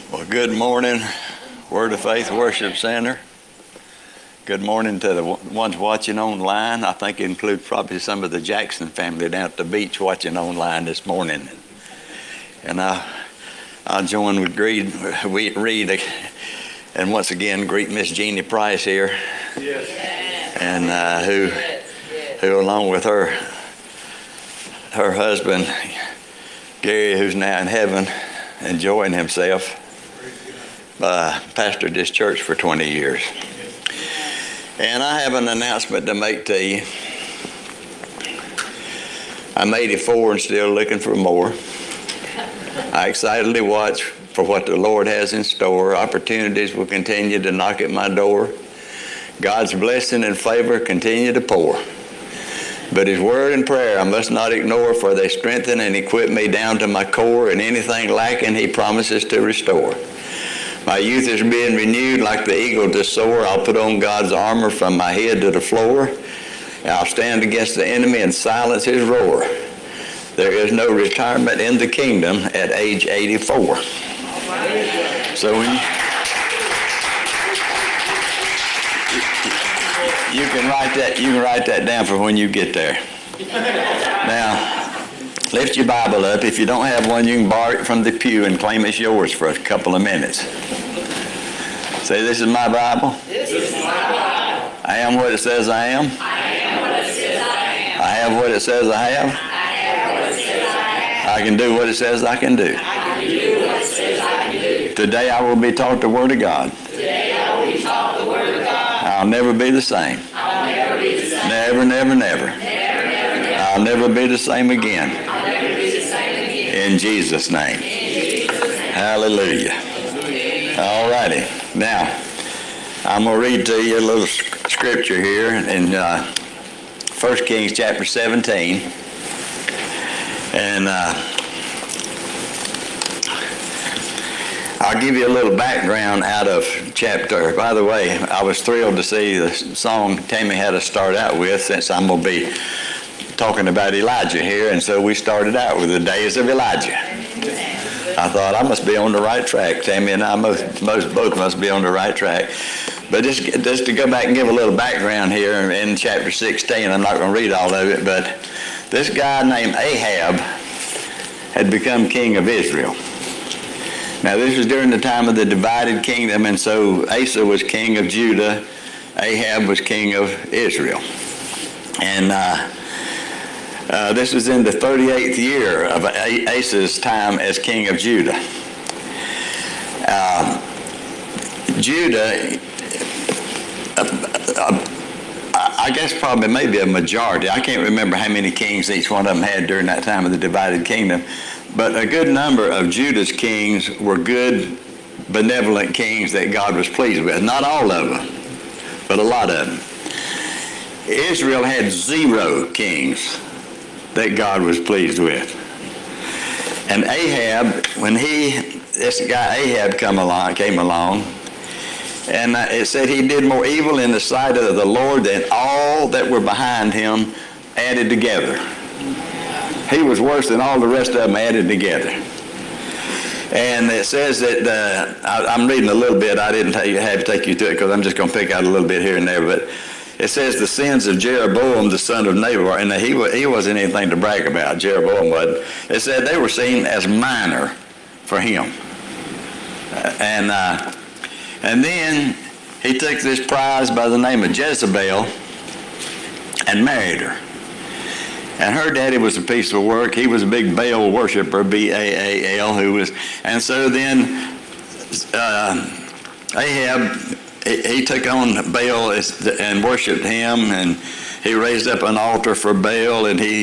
Well, good morning, Word of Faith Worship Center. Good morning to the ones watching online. I think it includes probably some of the Jackson family down at the beach watching online this morning. And I'll join with Reed and once again greet Miss Jeannie Price here. Yes. And who along with her husband, Gary, who's now in heaven, enjoying himself, pastored this church for 20 years. And I have an announcement to make to you. I'm 84 and still looking for more. I excitedly watch for what the Lord has in store. Opportunities will continue to knock at my door. God's blessing and favor continue to pour. But His word and prayer I must not ignore, for they strengthen and equip me down to my core, and anything lacking He promises to restore. My youth is being renewed like the eagle to soar. I'll put on God's armor from my head to the floor. And I'll stand against the enemy and silence his roar. There is no retirement in the kingdom at age 84. So when you can write that down for when you get there. Now, lift your Bible up. If you don't have one, you can borrow it from the pew and claim it's yours for a couple of minutes. Say, this is my Bible. This is my Bible. I am what it says I am. I am what it says I am. I have what it says I have. I have what it says I have. I can do what it says I can do. I can do what it says I can do. Today I will be taught the Word of God. Today I will be taught the Word of God. I'll never be the same. I'll never be the same. Never, never, never. Never, never, never. I'll never be the same again. I'll never be the same again. In Jesus' name. In Jesus' name. Hallelujah. All righty. Now, I'm going to read to you a little scripture here in 1 Kings chapter 17. And I'll give you a little background out of chapter. By the way, I was thrilled to see the song Tammy had us start out with, since I'm going to be talking about Elijah here. And so we started out with the days of Elijah. I thought I must be on the right track. Tammy and I both must be on the right track. But just to go back and give a little background here in chapter 16, I'm not going to read all of it, but this guy named Ahab had become king of Israel. Now this was during the time of the divided kingdom, and so Asa was king of Judah, Ahab was king of Israel. And this was in the 38th year of Asa's time as king of Judah. Judah, I guess probably maybe a majority. I can't remember how many kings each one of them had during that time of the divided kingdom, but a good number of Judah's kings were good, benevolent kings that God was pleased with. Not all of them, but a lot of them. Israel had 0 kings that God was pleased with. And Ahab, when this guy Ahab came along, and it said he did more evil in the sight of the Lord than all that were behind him added together. He was worse than all the rest of them added together. And it says that, I'm reading a little bit, I didn't have to take you to it because I'm just going to pick out a little bit here and there, but it says the sins of Jeroboam, the son of Nebat, and he wasn't anything to brag about, Jeroboam wasn't. It said they were seen as minor for him. And then he took this prize by the name of Jezebel and married her. And her daddy was a piece of work. He was a big Baal worshiper, B-A-A-L, and so then Ahab, he took on Baal and worshipped him, and he raised up an altar for Baal, and he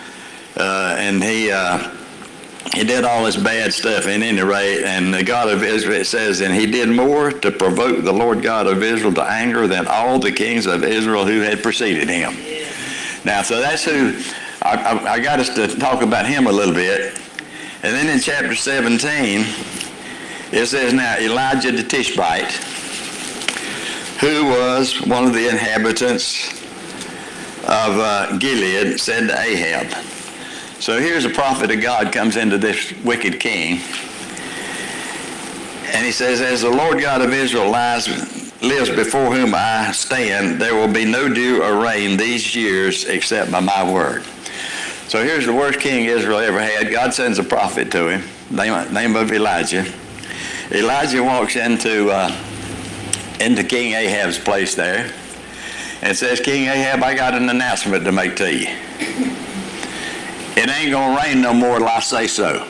did all this bad stuff. At any rate, and the God of Israel, it says, and he did more to provoke the Lord God of Israel to anger than all the kings of Israel who had preceded him. Now, so that's who I got us to talk about him a little bit. And then in chapter 17, it says, now Elijah the Tishbite, who was one of the inhabitants of Gilead, said to Ahab. So here's a prophet of God comes into this wicked king, And he says, as the Lord God of Israel lives before whom I stand, there will be no dew or rain these years except by my word. So here's the worst king Israel ever had. God sends a prophet to him, name of Elijah. Elijah walks into King Ahab's place there and says, King Ahab, I got an announcement to make to you. It ain't going to rain no more till I say so.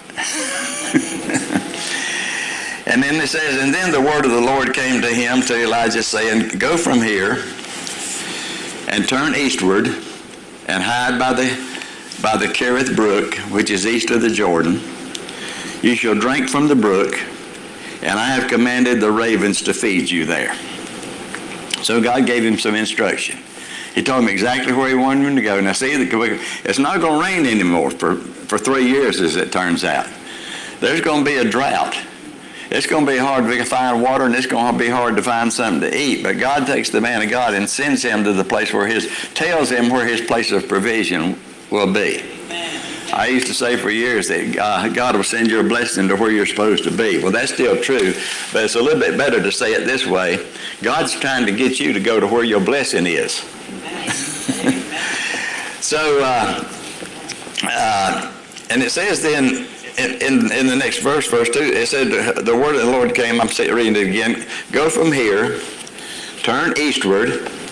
And then it says, and then the word of the Lord came to him, to Elijah, saying, go from here and turn eastward and hide by the Kerith brook, which is east of the Jordan. You shall drink from the brook, and I have commanded the ravens to feed you there. So God gave him some instruction. He told him exactly where he wanted him to go. Now see, it's not going to rain anymore for 3 years, as it turns out. There's going to be a drought. It's going to be hard to find water, and it's going to be hard to find something to eat. But God takes the man of God and sends him to the place tells him where his place of provision will be. I used to say for years that God will send you a blessing to where you're supposed to be. Well, that's still true, but it's a little bit better to say it this way. God's trying to get you to go to where your blessing is. So, and it says then, in the next verse 2, it said, the word of the Lord came, I'm reading it again, go from here, turn eastward,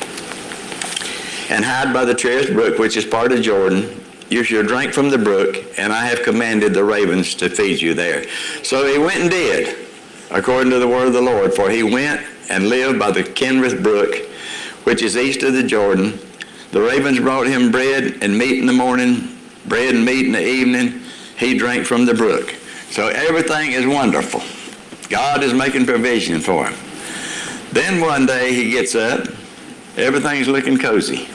and hide by the Cherith brook, which is part of Jordan. You shall drink from the brook, and I have commanded the ravens to feed you there. So he went and did, according to the word of the Lord, for he went and lived by the Kerith brook, which is east of the Jordan. The ravens brought him bread and meat in the morning, bread and meat in the evening. He drank from the brook. So everything is wonderful. God is making provision for him. Then one day he gets up. Everything's looking cozy.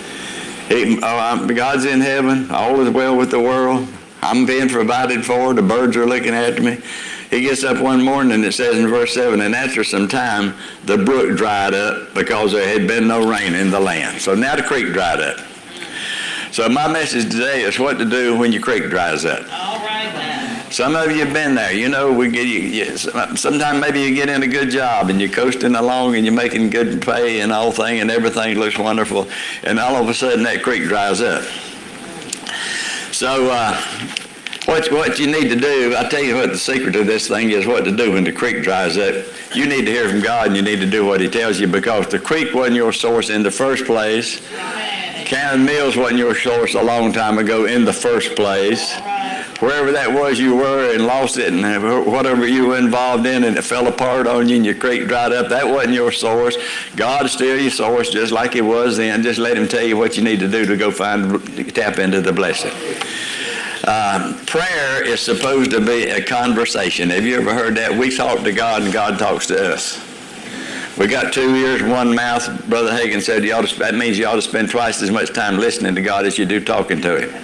God's in heaven. All is well with the world. I'm being provided for. The birds are looking after me. He gets up one morning, and it says in verse 7, and after some time, the brook dried up because there had been no rain in the land. So now the creek dried up. So my message today is what to do when your creek dries up. All right, then. Some of you have been there. You know, sometimes maybe you get in a good job and you're coasting along and you're making good pay and all thing and everything looks wonderful, and all of a sudden that creek dries up. So what you need to do, I'll tell you what the secret of this thing is, what to do when the creek dries up. You need to hear from God, and you need to do what he tells you, because the creek wasn't your source in the first place. Cannon Mills wasn't your source a long time ago in the first place. Wherever that was you were and lost it, and whatever you were involved in and it fell apart on you and your creek dried up, that wasn't your source. God is still your source just like he was then. Just let him tell you what you need to do to go tap into the blessing. Prayer is supposed to be a conversation. Have you ever heard that? We talk to God and God talks to us. We got 2 ears, one mouth. Brother Hagin said that means you ought to spend twice as much time listening to God as you do talking to him.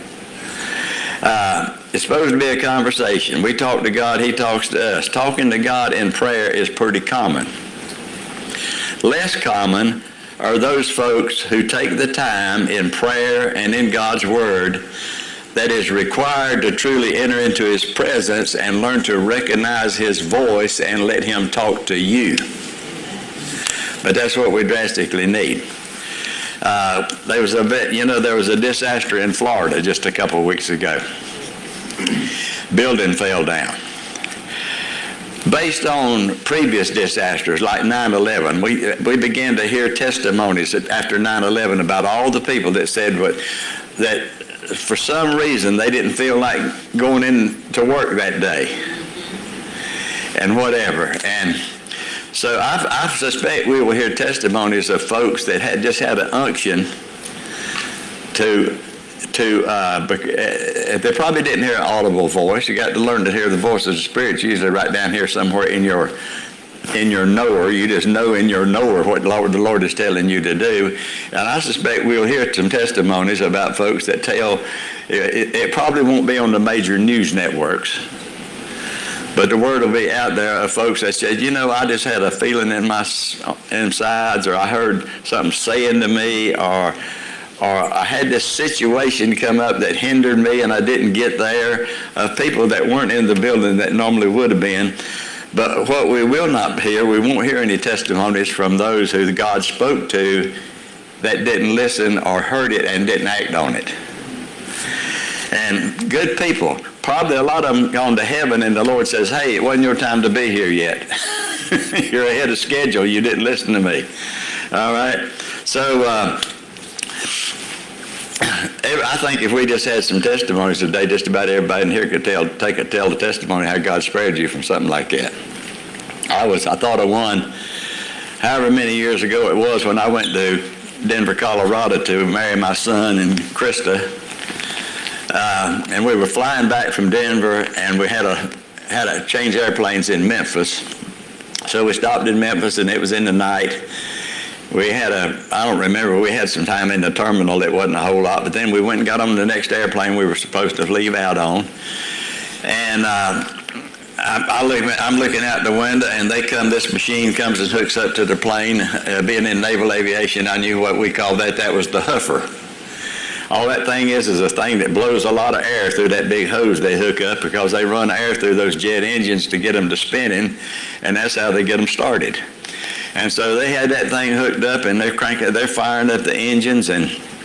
It's supposed to be a conversation. We talk to God, he talks to us. Talking to God in prayer is pretty common. Less common are those folks who take the time in prayer and in God's word that is required to truly enter into his presence and learn to recognize his voice and let him talk to you. But that's what we drastically need. There was a disaster in Florida just a couple of weeks ago. Building fell down. Based on previous disasters like 9/11, we began to hear testimonies after 9/11 about all the people that said that for some reason they didn't feel like going in to work that day and whatever. And so I suspect we will hear testimonies of folks that had just had an unction they probably didn't hear an audible voice. You got to learn to hear the voice of the Spirit. It's usually right down here somewhere in your knower. You just know in your knower what the Lord is telling you to do. And I suspect we'll hear some testimonies about folks that tell, it probably won't be on the major news networks, but the word will be out there of folks that said, I just had a feeling in my insides, or I heard something saying to me, or I had this situation come up that hindered me and I didn't get there, of people that weren't in the building that normally would have been. But what we will not hear, we won't hear any testimonies from those who God spoke to that didn't listen or heard it and didn't act on it. And good people, probably a lot of them gone to heaven and the Lord says, hey, it wasn't your time to be here yet. You're ahead of schedule. You didn't listen to me. All right? So I think if we just had some testimonies today, just about everybody in here could tell the testimony how God spared you from something like that. I thought of one, however many years ago it was, when I went to Denver, Colorado to marry my son and Krista. And we were flying back from Denver, and we had to change airplanes in Memphis. So we stopped in Memphis, and it was in the night. We had I don't remember, we had some time in the terminal. It wasn't a whole lot, but then we went and got on the next airplane we were supposed to leave out on. And I'm looking out the window, and this machine comes and hooks up to the plane. Being in naval aviation, I knew what we called that. That was the huffer. All that thing is a thing that blows a lot of air through that big hose they hook up, because they run air through those jet engines to get them to spinning, and that's how they get them started. And so they had that thing hooked up, and they're firing up the engines, and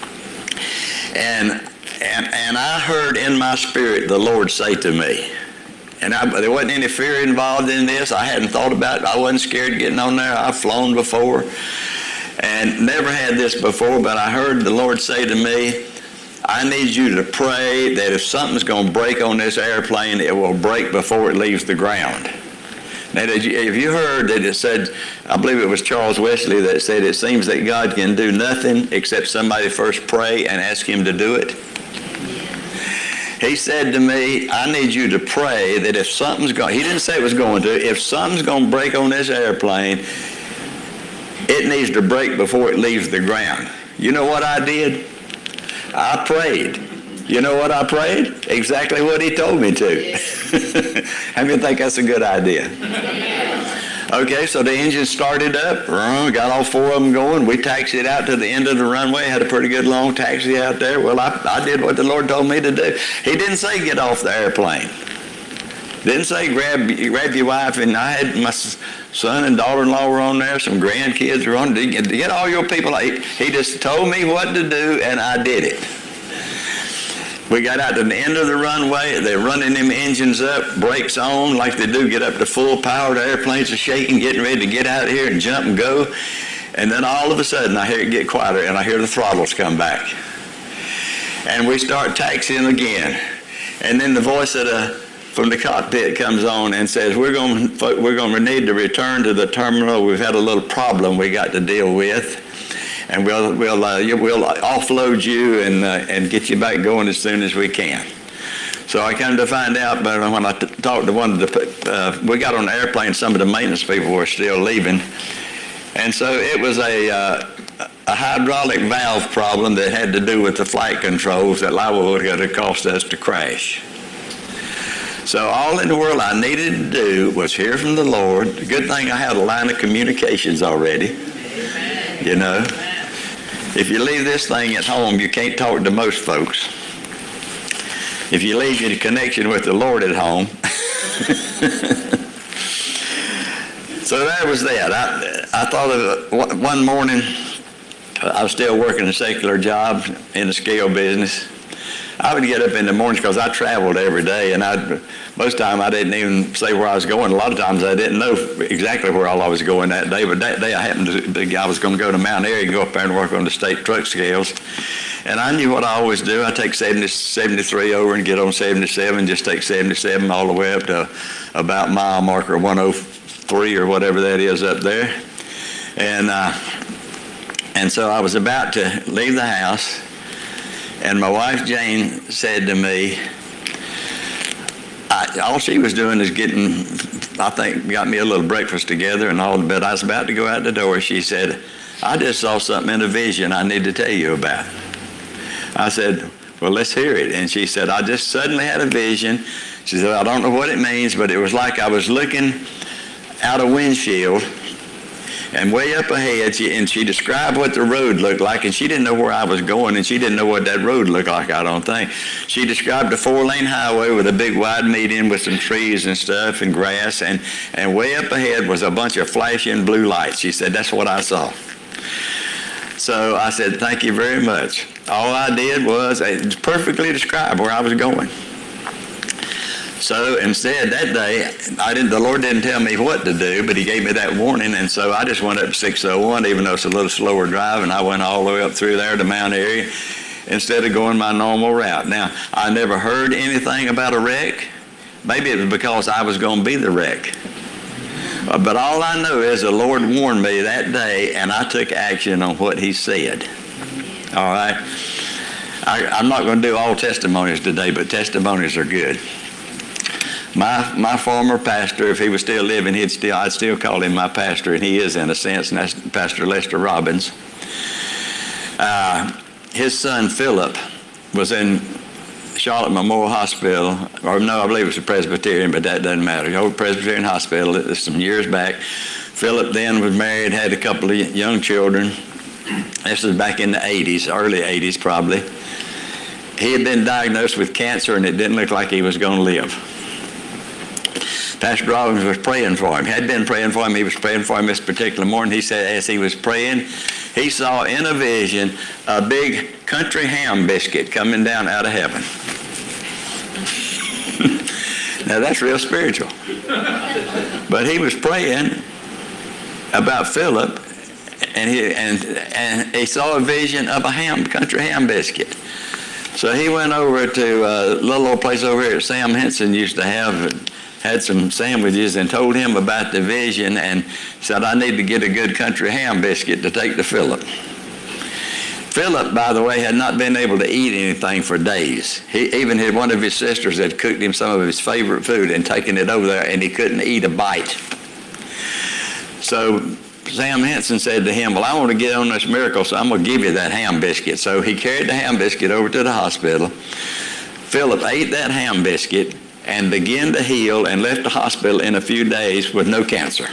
I heard in my spirit the Lord say to me, and there wasn't any fear involved in this. I hadn't thought about it. I wasn't scared getting on there. I've flown before and never had this before, but I heard the Lord say to me, I need you to pray that if something's going to break on this airplane, it will break before it leaves the ground. Now, if you heard that it said, I believe it was Charles Wesley that said, it seems that God can do nothing except somebody first pray and ask him to do it. He said to me, I need you to pray that if something's going, he didn't say it was going to, if something's going to break on this airplane, it needs to break before it leaves the ground. You know what I did? I prayed. You know what I prayed? Exactly what he told me to. How many think that's a good idea? Okay, so the engine started up, got all four of them going. We taxied out to the end of the runway, had a pretty good long taxi out there. Well, I did what the Lord told me to do. He didn't say get off the airplane. Didn't say grab your wife, and I had my son and daughter-in-law were on there, some grandkids were on there. Get all your people. He just told me what to do, and I did it. We got out to the end of the runway. They're running them engines up, brakes on like they do, get up to full power. The airplanes are shaking, getting ready to get out of here and jump and go. And then all of a sudden, I hear it get quieter, and I hear the throttles come back. And we start taxiing again. And then the voice from the cockpit comes on and says, we're going to need to return to the terminal. We've had a little problem we got to deal with. And we'll offload you and get you back going as soon as we can. So I come to find out, but when I talked to one of we got on the airplane, some of the maintenance people were still leaving. And so it was a hydraulic valve problem that had to do with the flight controls that liable would have cost us to crash. So all in the world I needed to do was hear from the Lord. The good thing I had a line of communications already. Amen. You know. If you leave this thing at home, you can't talk to most folks. If you leave your connection with the Lord at home. So that was that. I thought of one morning, I was still working a secular job in the scale business. I would get up in the mornings because I traveled every day, and most of the time I didn't even say where I was going. A lot of times I didn't know exactly where all I was going that day, but that day I happened to think I was going to go to Mount Airy and go up there and work on the state truck scales. And I knew what I always do. I take 73 over and get on 77, just take 77 all the way up to about mile marker 103 or whatever that is up there. And so I was about to leave the house, and my wife Jane said to me, all she was doing is got me a little breakfast together and all, but I was about to go out the door. She said, I just saw something in a vision I need to tell you about. I said, well, let's hear it. And she said, I just suddenly had a vision. She said, I don't know what it means, but it was like I was looking out a windshield, And way up ahead, she described what the road looked like, and she didn't know where I was going, and she didn't know what that road looked like, I don't think. She described a 4-lane highway with a big wide median with some trees and stuff and grass, and way up ahead was a bunch of flashing blue lights. She said, that's what I saw. So I said, thank you very much. All I did was perfectly describe where I was going. So instead, that day, the Lord didn't tell me what to do, but he gave me that warning, and so I just went up 601, even though it's a little slower drive, and I went all the way up through there to Mount Airy instead of going my normal route. Now, I never heard anything about a wreck. Maybe it was because I was going to be the wreck. But all I know is the Lord warned me that day, and I took action on what he said. All right? I'm not going to do all testimonies today, but testimonies are good. My former pastor, if he was still living, I'd still call him my pastor, and he is in a sense, and that's Pastor Lester Robbins. His son Philip was in Charlotte Memorial Hospital, or no, I believe it was a Presbyterian, but that doesn't matter. The old Presbyterian Hospital, some years back. Philip then was married, had a couple of young children. This was back in the 80s, early 80s probably. He had been diagnosed with cancer, and it didn't look like he was going to live. Pastor Robbins was praying for him. Had been praying for him. He was praying for him this particular morning. He said as he was praying, he saw in a vision a big country ham biscuit coming down out of heaven. Now that's real spiritual. But he was praying about Philip, and he saw a vision of a country ham biscuit. So he went over to a little old place over here that Sam Henson used to have, had some sandwiches, and told him about the vision and said, I need to get a good country ham biscuit to take to Philip. Philip, by the way, had not been able to eat anything for days. He even had one of his sisters that cooked him some of his favorite food and taken it over there, and he couldn't eat a bite. So Sam Henson said to him, well, I want to get on this miracle, so I'm going to give you that ham biscuit. So he carried the ham biscuit over to the hospital. Philip ate that ham biscuit and began to heal and left the hospital in a few days with no cancer.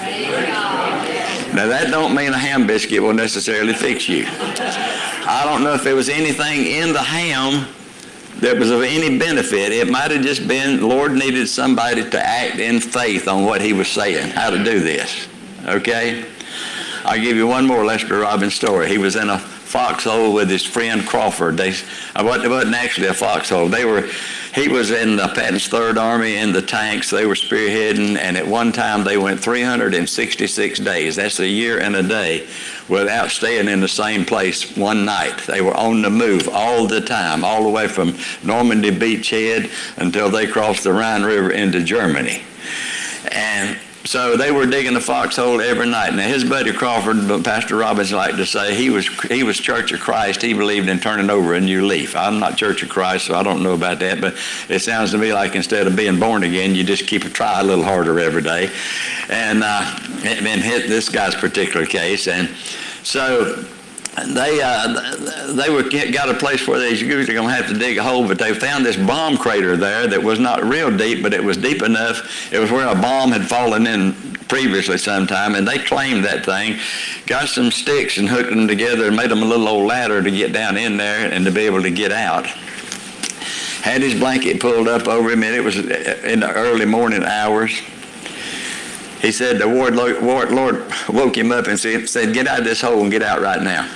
Now that don't mean a ham biscuit will necessarily fix you. I don't know if there was anything in the ham that was of any benefit. It might have just been the Lord needed somebody to act in faith on what he was saying, how to do this. Okay? I'll give you one more Lester Robbins story. He was in a foxhole with his friend Crawford. It wasn't actually a foxhole. He was in Patton's Third Army in the tanks. They were spearheading, and at one time they went 366 days. That's a year and a day without staying in the same place one night. They were on the move all the time, all the way from Normandy Beach Head until they crossed the Rhine River into Germany. And so they were digging the foxhole every night. Now his buddy Crawford, Pastor Robbins liked to say, he was Church of Christ. He believed in turning over a new leaf. I'm not Church of Christ, so I don't know about that, but it sounds to me like instead of being born again, you just try a little harder every day. And hit this guy's particular case. And so they got a place where they usually going to have to dig a hole, but they found this bomb crater there that was not real deep, but it was deep enough. It was where a bomb had fallen in previously sometime, and they claimed that thing, got some sticks and hooked them together and made them a little old ladder to get down in there and to be able to get out. Had his blanket pulled up over him, and it was in the early morning hours. He said the Lord woke him up and said, get out of this hole and get out right now.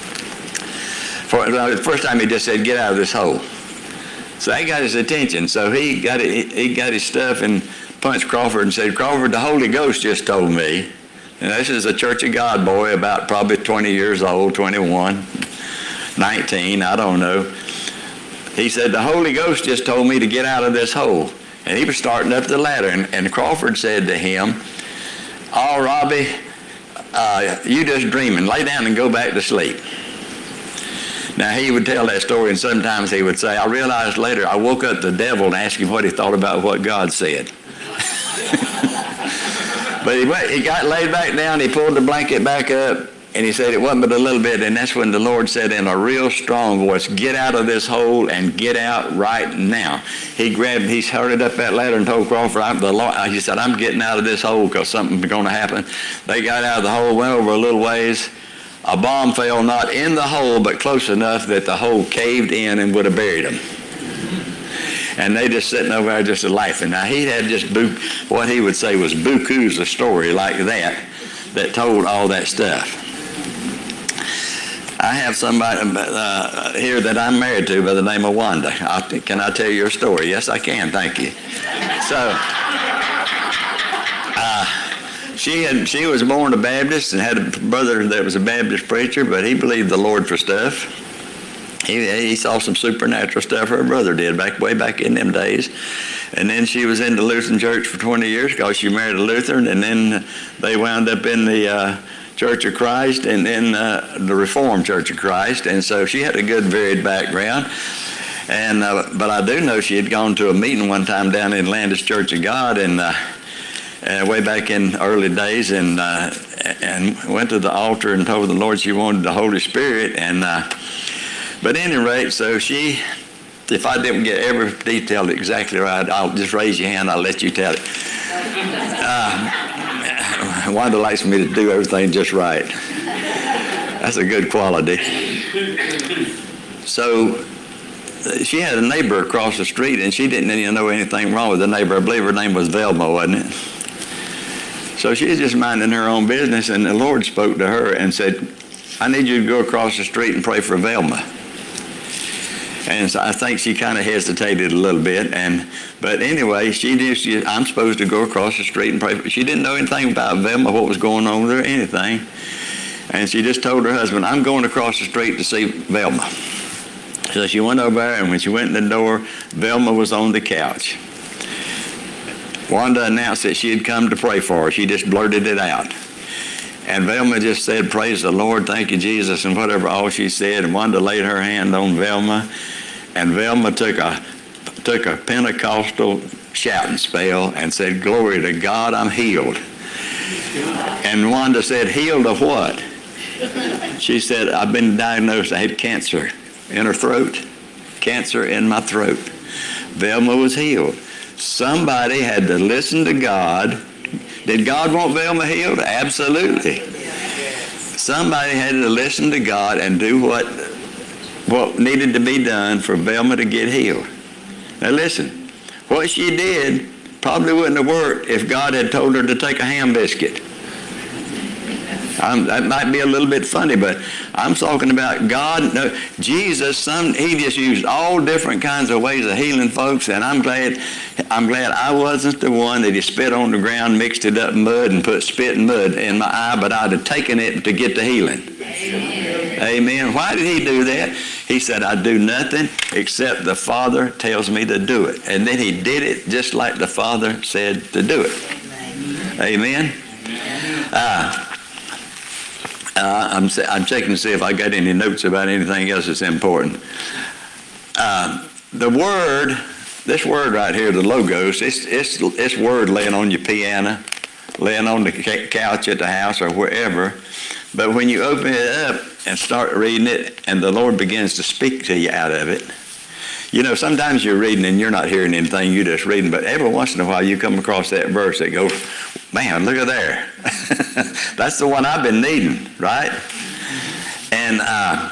The first time he just said, get out of this hole. So that got his attention. So he got his stuff and punched Crawford and said, Crawford, the Holy Ghost just told me. And this is a Church of God boy, about probably 20 years old, 21, 19, I don't know. He said, the Holy Ghost just told me to get out of this hole. And he was starting up the ladder. And Crawford said to him, oh, Robbie, you just dreaming. Lay down and go back to sleep. Now, he would tell that story, and sometimes he would say, I realized later I woke up the devil and asked him what he thought about what God said. But he got laid back down, he pulled the blanket back up, And he said it wasn't but a little bit, and that's when the Lord said in a real strong voice, get out of this hole and get out right now. He hurried up that ladder and told Crawford, he said, I'm getting out of this hole because something's going to happen. They got out of the hole, went over a little ways. A bomb fell not in the hole, but close enough that the hole caved in and would have buried them. And they just sitting over there just laughing. Now, he had just what he would say was buku's a story like that told all that stuff. I have somebody here that I'm married to by the name of Wanda. Can I tell you a story? Yes, I can. Thank you. So, she was born a Baptist and had a brother that was a Baptist preacher, but he believed the Lord for stuff. He saw some supernatural stuff her brother did way back in them days. And then she was in the Lutheran church for 20 years because she married a Lutheran, and then they wound up in the Church of Christ and then the Reformed Church of Christ. And so she had a good varied background. And but I do know she had gone to a meeting one time down in Landis Church of God and way back in early days, and went to the altar and told the Lord she wanted the Holy Spirit. And but at any rate, so if I didn't get every detail exactly right, I'll just raise your hand, I'll let you tell it. Wanda likes me to do everything just right. That's a good quality. So she had a neighbor across the street, and she didn't even know anything wrong with the neighbor. I believe her name was Velma, wasn't it? So she was just minding her own business, and the Lord spoke to her and said, I need you to go across the street and pray for Velma. And so I think she kind of hesitated a little bit, but anyway, I'm supposed to go across the street and pray. She didn't know anything about Velma, what was going on with her, anything. And she just told her husband, I'm going across the street to see Velma. So she went over there, and when she went in the door, Velma was on the couch. Wanda announced that she had come to pray for her. She just blurted it out. And Velma just said, praise the Lord, thank you, Jesus, and whatever all she said. And Wanda laid her hand on Velma, and Velma took a Pentecostal shouting spell and said, glory to God, I'm healed. And Wanda said, healed of what? She said, I've been diagnosed, I had cancer in her throat, cancer in my throat. Velma was healed. Somebody had to listen to God. Did God want Velma healed? Absolutely. Somebody had to listen to God and do what needed to be done for Velma to get healed. Now listen, what she did probably wouldn't have worked if God had told her to take a ham biscuit. That might be a little bit funny, but I'm talking about God. No, Jesus, he just used all different kinds of ways of healing folks, and I'm glad I wasn't the one that he spit on the ground, mixed it up in mud, and put spit and mud in my eye, but I'd have taken it to get the healing. Amen. Amen. Why did he do that? He said, I do nothing except the Father tells me to do it. And then he did it just like the Father said to do it. Amen. I'm checking to see if I got any notes about anything else that's important. This word right here, the Logos, it's word laying on your piano, laying on the couch at the house or wherever. But when you open it up and start reading it, and the Lord begins to speak to you out of it, you know, sometimes you're reading and you're not hearing anything, you're just reading, but every once in a while you come across that verse that goes, man, look at there. That's the one I've been needing, right? And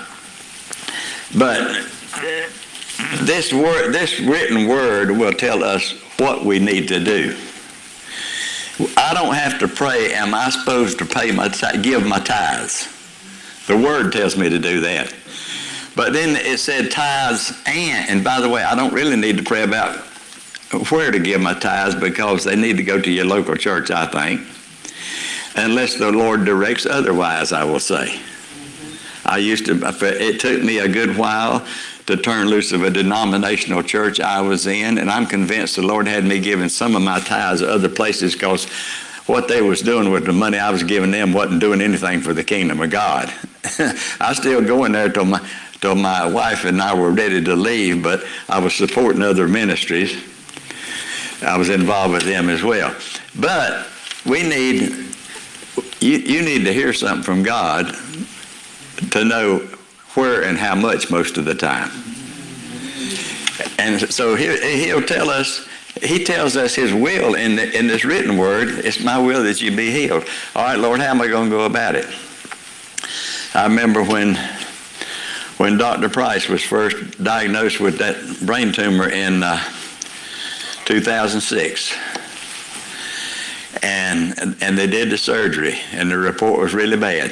but this written word will tell us what we need to do. I don't have to pray, am I supposed to give my tithes? The word tells me to do that. But then it said tithes and by the way, I don't really need to pray about where to give my tithes because they need to go to your local church, I think. Unless the Lord directs otherwise, I will say. It took me a good while to turn loose of a denominational church I was in, and I'm convinced the Lord had me giving some of my tithes other places because what they was doing with the money I was giving them wasn't doing anything for the kingdom of God. I still go in there till my wife and I were ready to leave, but I was supporting other ministries. I was involved with them as well. But we need, you need to hear something from God to know where and how much most of the time. And so he'll tell us, he tells us his will in this written word. It's my will that you be healed. All right, Lord, how am I going to go about it? I remember when Dr. Price was first diagnosed with that brain tumor in 2006. And they did the surgery, and the report was really bad.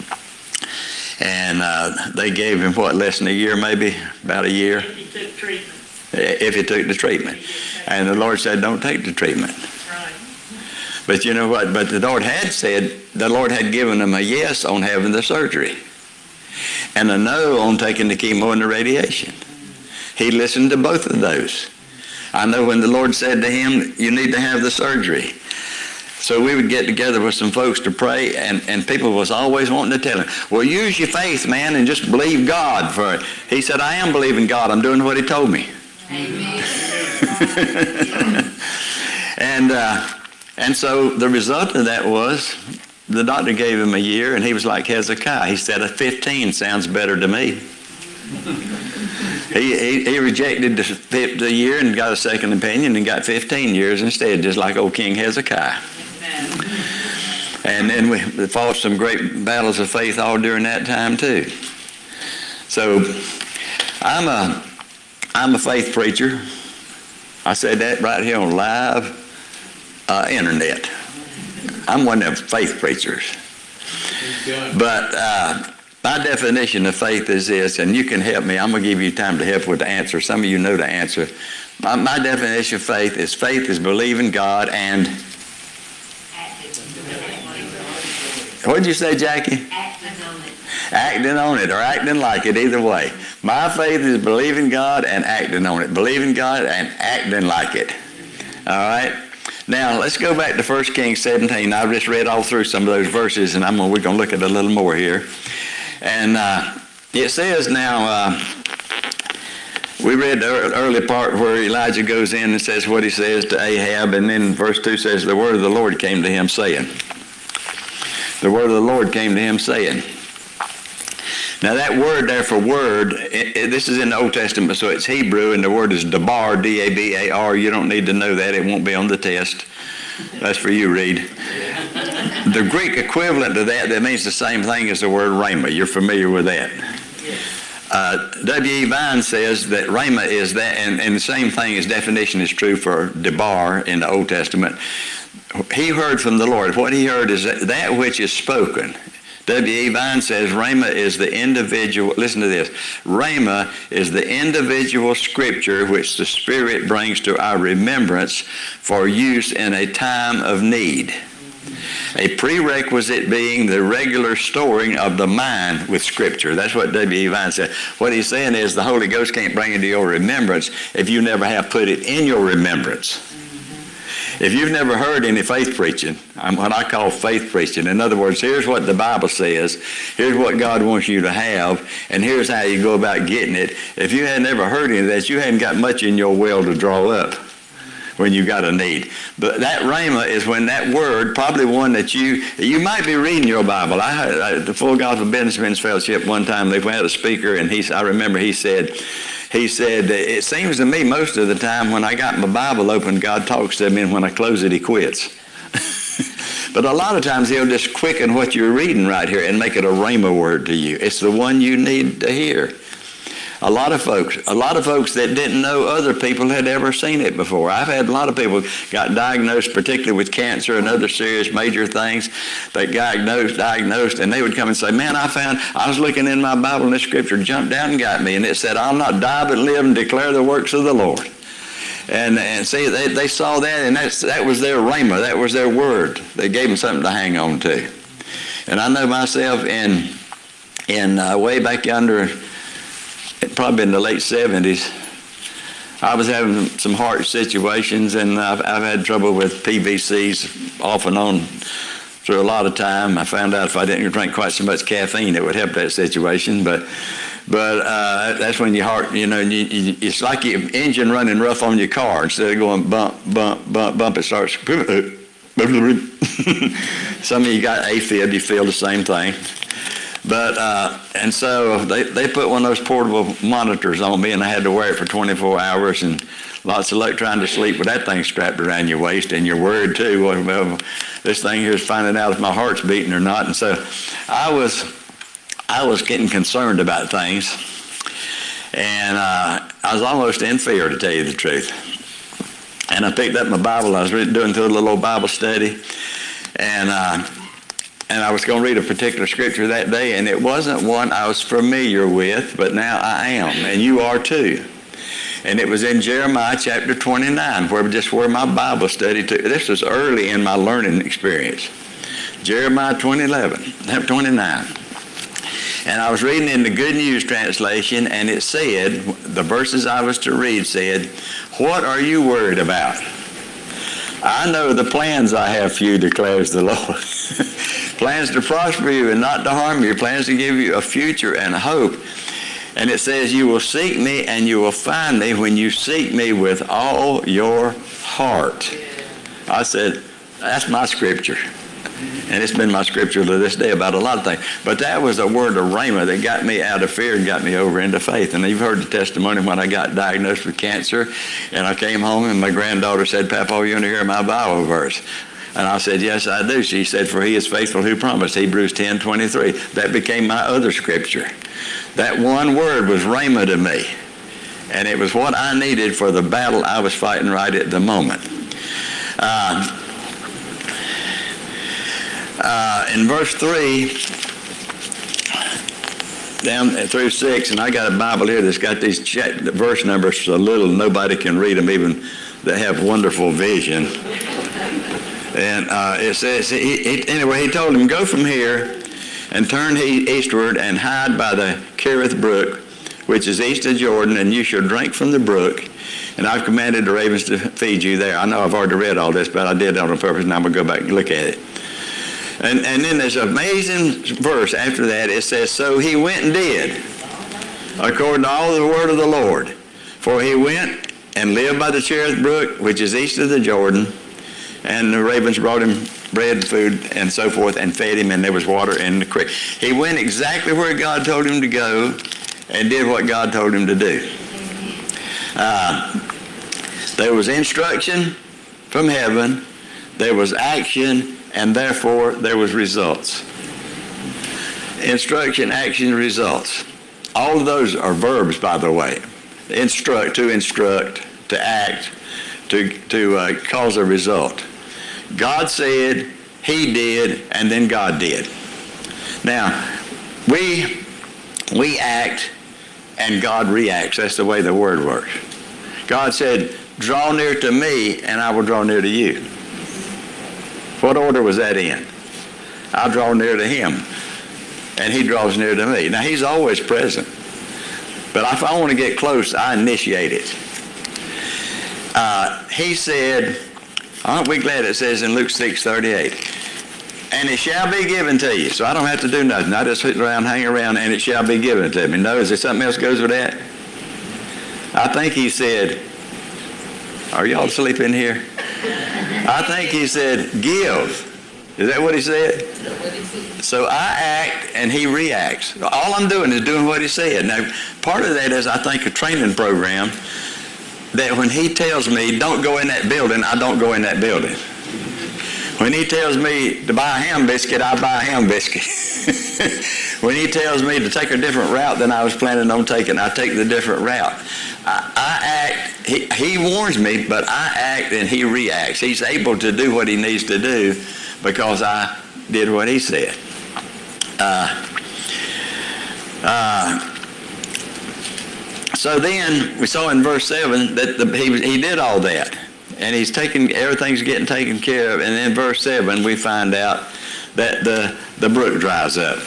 And they gave him, less than a year, maybe, about a year? He took treatment. If he took the treatment. And the Lord said, don't take the treatment. Right. But you know what? But the Lord had said, the Lord had given him a yes on having the surgery and a no on taking the chemo and the radiation. He listened to both of those. I know when the Lord said to him, you need to have the surgery. So we would get together with some folks to pray, and people was always wanting to tell him, well, use your faith, man, and just believe God for it. He said, I am believing God. I'm doing what he told me. Amen. And so the result of that was the doctor gave him a year, and he was like Hezekiah. He said, a 15 sounds better to me. He rejected the year and got a second opinion and got 15 years instead, just like old King Hezekiah. And then we fought some great battles of faith all during that time too. So I'm a faith preacher. I said that right here on live internet. I'm one of them faith preachers. But my definition of faith is this, and you can help me. I'm going to give you time to help with the answer. Some of you know the answer. My definition of faith is believing God and... What did you say, Jackie? Acting on it. Acting on it or acting like it, either way. My faith is believing God and acting on it. Believing God and acting like it. All right? Now, let's go back to 1 Kings 17. I just read all through some of those verses, and we're going to look at a little more here. And it says now, we read the early part where Elijah goes in and says what he says to Ahab, and then verse 2 says, the word of the Lord came to him saying. The word of the Lord came to him saying. Now that word there for word, this is in the Old Testament, so it's Hebrew, and the word is dabar, D-A-B-A-R. You don't need to know that. It won't be on the test. That's for you, Reed. The Greek equivalent to that means the same thing as the word rhema. You're familiar with that. W.E. Vine says that rhema is that, and the same thing as definition is true for dabar in the Old Testament. He heard from the Lord. What he heard is that which is spoken. W.E. Vine says rhema is the individual, listen to this, rhema is the individual scripture which the Spirit brings to our remembrance for use in a time of need. A prerequisite being the regular storing of the mind with Scripture. That's what W.E. Vine said. What he's saying is the Holy Ghost can't bring it to your remembrance if you never have put it in your remembrance. If you've never heard any faith preaching, what I call faith preaching. In other words, here's what the Bible says, here's what God wants you to have, and here's how you go about getting it. If you had never heard any of that, you hadn't got much in your well to draw up when you got a need. But that rhema is when that word, probably one that you might be reading your Bible. I heard the Full Gospel Businessmen's Fellowship one time, they had a speaker, and I remember he said, it seems to me most of the time when I got my Bible open, God talks to me, and when I close it, he quits. But a lot of times he'll just quicken what you're reading right here and make it a rhema word to you. It's the one you need to hear. A lot of folks that didn't know other people had ever seen it before. I've had a lot of people got diagnosed, particularly with cancer and other serious major things. They diagnosed, and they would come and say, man, I was looking in my Bible and this scripture jumped down and got me, and it said, I'll not die but live and declare the works of the Lord. And see, they saw that, and that was their rhema. That was their word. They gave them something to hang on to. And I know myself in way back yonder, probably in the late 70s, I was having some heart situations, and I've had trouble with PVCs off and on through a lot of time. I found out if I didn't drink quite so much caffeine, it would help that situation. But that's when your heart, it's like your engine running rough on your car. Instead of going bump, bump, bump, bump, it starts. Some of you got AFib, you feel the same thing. But, and so they put one of those portable monitors on me, and I had to wear it for 24 hours, and lots of luck trying to sleep with that thing strapped around your waist, and you're worried too. Well, this thing here is finding out if my heart's beating or not. And so I was getting concerned about things, and I was almost in fear, to tell you the truth. And I picked up my Bible. I was doing through a little old Bible study, and I was going to read a particular scripture that day, and it wasn't one I was familiar with, but now I am, and you are too. And it was in Jeremiah chapter 29, where my Bible study took. This was early in my learning experience. Jeremiah 29. And I was reading in the Good News translation, and it said, the verses I was to read said, "What are you worried about? I know the plans I have for you, declares the Lord." Plans to prosper you and not to harm you. Plans to give you a future and hope. And it says, "You will seek me and you will find me when you seek me with all your heart." I said, that's my scripture. And it's been my scripture to this day about a lot of things. But that was a word of rhema that got me out of fear and got me over into faith. And you've heard the testimony when I got diagnosed with cancer. And I came home and my granddaughter said, "Papa, you want to hear my Bible verse?" And I said, "Yes, I do." She said, "For he is faithful who promised," Hebrews 10:23. That became my other scripture. That one word was rhema to me. And it was what I needed for the battle I was fighting right at the moment. In verse 3, down through 6, and I got a Bible here that's got these verse numbers so little nobody can read them, even that have wonderful vision. And it says, anyway, he told him, "Go from here and turn eastward and hide by the Kerith brook, which is east of Jordan, and you shall drink from the brook. And I've commanded the ravens to feed you there." I know I've already read all this, but I did it on purpose, and I'm going to go back and look at it. And then there's an amazing verse after that. It says, "So he went and did, according to all the word of the Lord. For he went and lived by the Cherith brook, which is east of the Jordan. And the ravens brought him bread, food, and so forth, and fed him, and there was water in the creek." He went exactly where God told him to go and did what God told him to do. There was instruction from heaven, there was action, and therefore there was results. Instruction, action, results. All of those are verbs, by the way. Instruct, to act, to cause a result. God said, he did, and then God did. Now, we act and God reacts. That's the way the word works. God said, "Draw near to me and I will draw near to you." What order was that in? I draw near to him and he draws near to me. Now, he's always present. But if I want to get close, I initiate it. He said, aren't we glad it says in Luke 6:38, "And it shall be given to you." So I don't have to do nothing. I just sit around, hang around, and it shall be given to me. No, is there something else goes with that? I think he said, are y'all asleep in here? I think he said, "Give." Is that what he said? So I act and he reacts. All I'm doing is doing what he said. Now, part of that is, I think, a training program that when he tells me, "Don't go in that building," I don't go in that building. When he tells me to buy a ham biscuit, I buy a ham biscuit. When he tells me to take a different route than I was planning on taking, I take the different route. I act, he warns me, but I act and he reacts. He's able to do what he needs to do because I did what he said. So then we saw in verse 7 that he did all that. And everything's getting taken care of. And in verse 7 we find out that the brook dries up.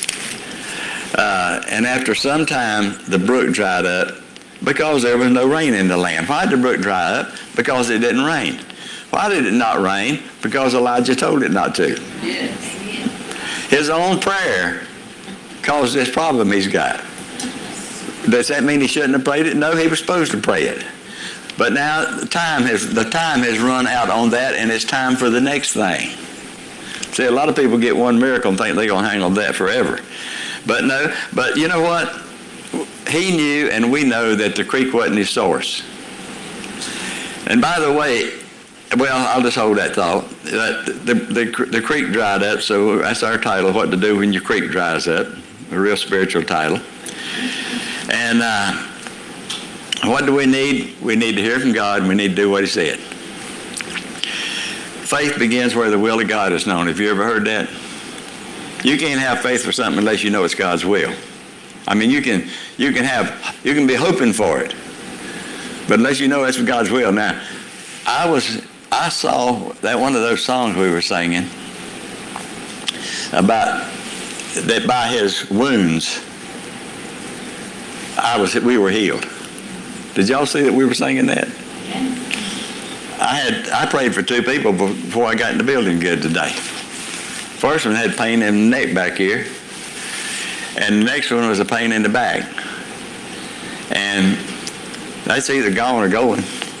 And after some time the brook dried up because there was no rain in the land. Why did the brook dry up? Because it didn't rain. Why did it not rain? Because Elijah told it not to. His own prayer caused this problem he's got. Does that mean he shouldn't have prayed it? No, he was supposed to pray it. But now the time has run out on that, and it's time for the next thing. See, a lot of people get one miracle and think they're going to hang on that forever. But no, but you know what? He knew, and we know, that the creek wasn't his source. And by the way, well, I'll just hold that thought. The creek dried up, so that's our title, What to Do When Your Creek Dries Up, a real spiritual title. And what do we need? We need to hear from God, and we need to do what he said. Faith begins where the will of God is known. Have you ever heard that? You can't have faith for something unless you know it's God's will. I mean, you can be hoping for it, but unless you know it's God's will. Now, I saw that one of those songs we were singing about that by his wounds we were healed. Did y'all see that we were singing that? I prayed for 2 people before I got in the building good today. First one had pain in the neck back here, and the next one was a pain in the back. And that's either gone or going.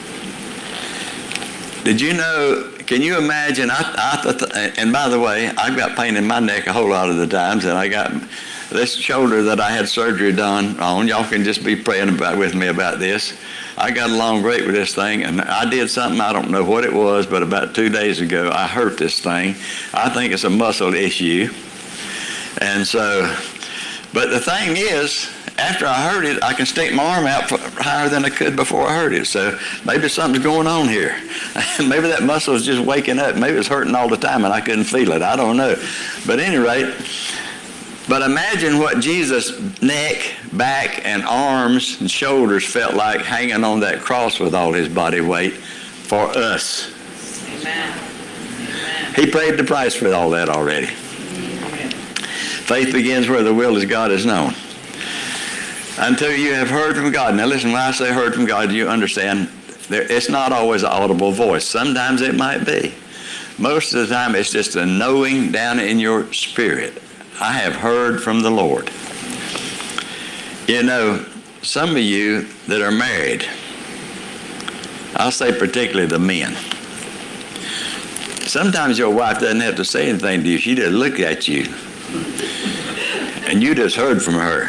Did you know, can you imagine, and by the way, I've got pain in my neck a whole lot of the times, and I got this shoulder that I had surgery done on. Y'all can just be praying with me about this. I got along great with this thing, and I did something, I don't know what it was, but about 2 days ago, I hurt this thing. I think it's a muscle issue. And so, but the thing is, after I hurt it, I can stick my arm out higher than I could before I hurt it. So maybe something's going on here. Maybe that muscle is just waking up. Maybe it's hurting all the time and I couldn't feel it. I don't know. But at any rate, but imagine what Jesus' neck, back, and arms and shoulders felt like hanging on that cross with all his body weight for us. Amen. He paid the price for all that already. Faith begins where the will of God is known. Until you have heard from God. Now listen, when I say heard from God, you understand it's not always an audible voice. Sometimes it might be. Most of the time it's just a knowing down in your spirit. I have heard from the Lord. You know, some of you that are married, I'll say particularly the men, sometimes your wife doesn't have to say anything to you. She just look at you. And you just heard from her.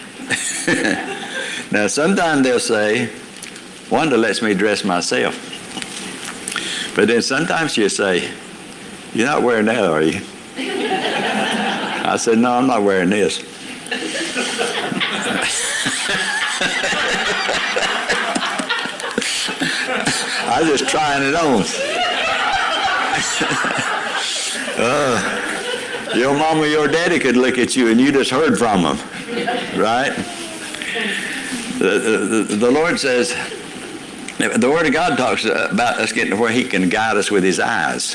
Now, sometimes they'll say, Wanda lets me dress myself. But then sometimes she'll say, you're not wearing that, are you? I said, no, I'm not wearing this. I was just trying it on. Your mom or your daddy could look at you and you just heard from them, right? The Lord says, the Word of God talks about us getting to where he can guide us with his eyes.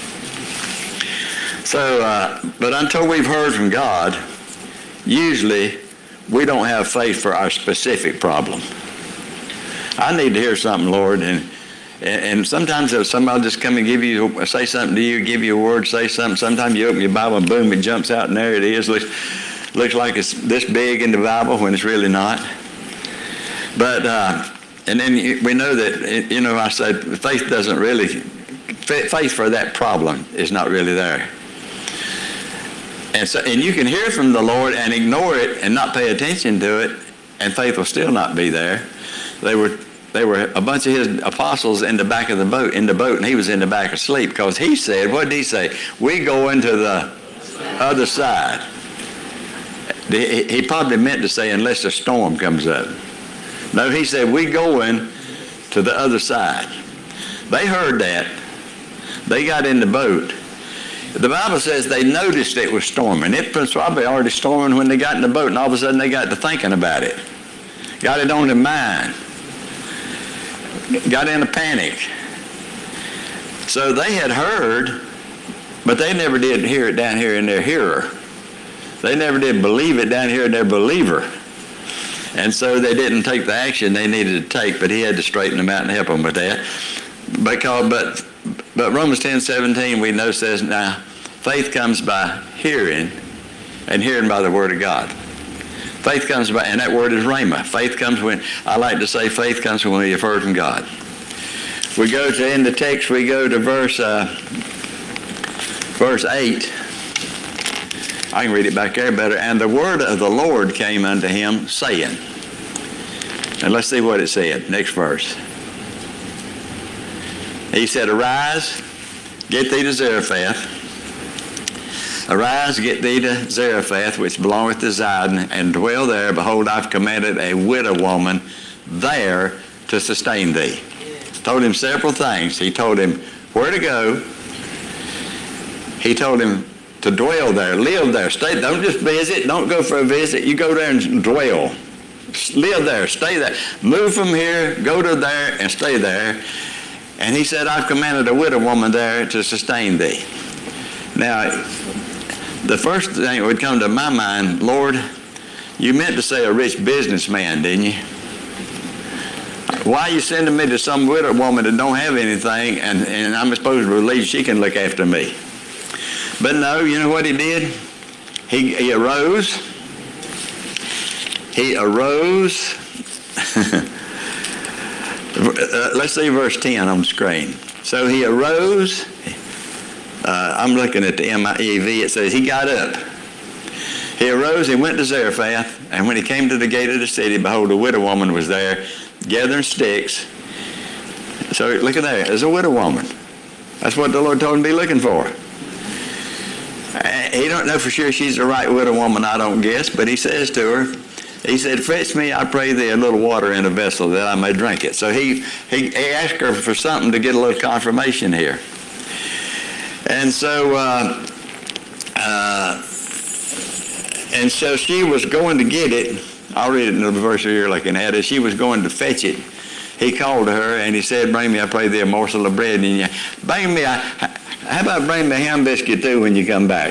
So, but until we've heard from God, usually we don't have faith for our specific problem. I need to hear something, Lord, and sometimes if somebody just come and say something to you, give you a word, say something. Sometimes you open your Bible and boom, it jumps out and there it is. Looks like it's this big in the Bible when it's really not. But and then we know that, you know, I said faith doesn't really, faith for that problem is not really there. And you can hear from the Lord and ignore it and not pay attention to it, and faith will still not be there. They were a bunch of his apostles in the back of the boat, and he was in the back asleep, because he said, what did he say? We go into the other side. He probably meant to say, unless a storm comes up. No, he said, we going to the other side. They heard that. They got in the boat. The Bible says they noticed it was storming. It was probably already storming when they got in the boat, and all of a sudden they got to thinking about it. Got it on their mind. Got in a panic. So they had heard, but they never did hear it down here in their hearer. They never did believe it down here in their believer. And so they didn't take the action they needed to take, but he had to straighten them out and help them with that. But Romans 10:17 we know says, now faith comes by hearing, and hearing by the Word of God. Faith comes by, and that word is rhema. Faith comes when, I like to say faith comes when we have heard from God. We go to, in the text, we go to verse verse 8. I can read it back there better. And the word of the Lord came unto him, saying. And let's see what it said. Next verse. He said, Arise, get thee to Zarephath. Arise, get thee to Zarephath, which belongeth to Zidon, and dwell there. Behold, I've commanded a widow woman there to sustain thee. Told him several things. He told him where to go. He told him to dwell there, live there, stay. Don't just visit. Don't go for a visit. You go there and dwell. Live there, stay there. Move from here, go to there, and stay there. And he said, I've commanded a widow woman there to sustain thee. Now, the first thing that would come to my mind, Lord, you meant to say a rich businessman, didn't you? Why are you sending me to some widow woman that don't have anything, and I'm supposed to believe she can look after me? But no, you know what he did? He arose. He arose. Let's see verse 10 on the screen. So he arose. I'm looking at the MIEV. It says he got up. He arose, he went to Zarephath, and when he came to the gate of the city, behold, a widow woman was there gathering sticks. So look at that. There's a widow woman. That's what the Lord told him to be looking for. He don't know for sure she's the right widow woman, I don't guess, but he says to her, he said, fetch me, I pray thee, a little water in a vessel that I may drink it. So he asked her for something to get a little confirmation here. And so she was going to get it. I'll read it in the verse here like an ad. As she was going to fetch it, he called to her and he said, bring me, I pray thee, a morsel of bread. And how about bring me a ham biscuit too when you come back?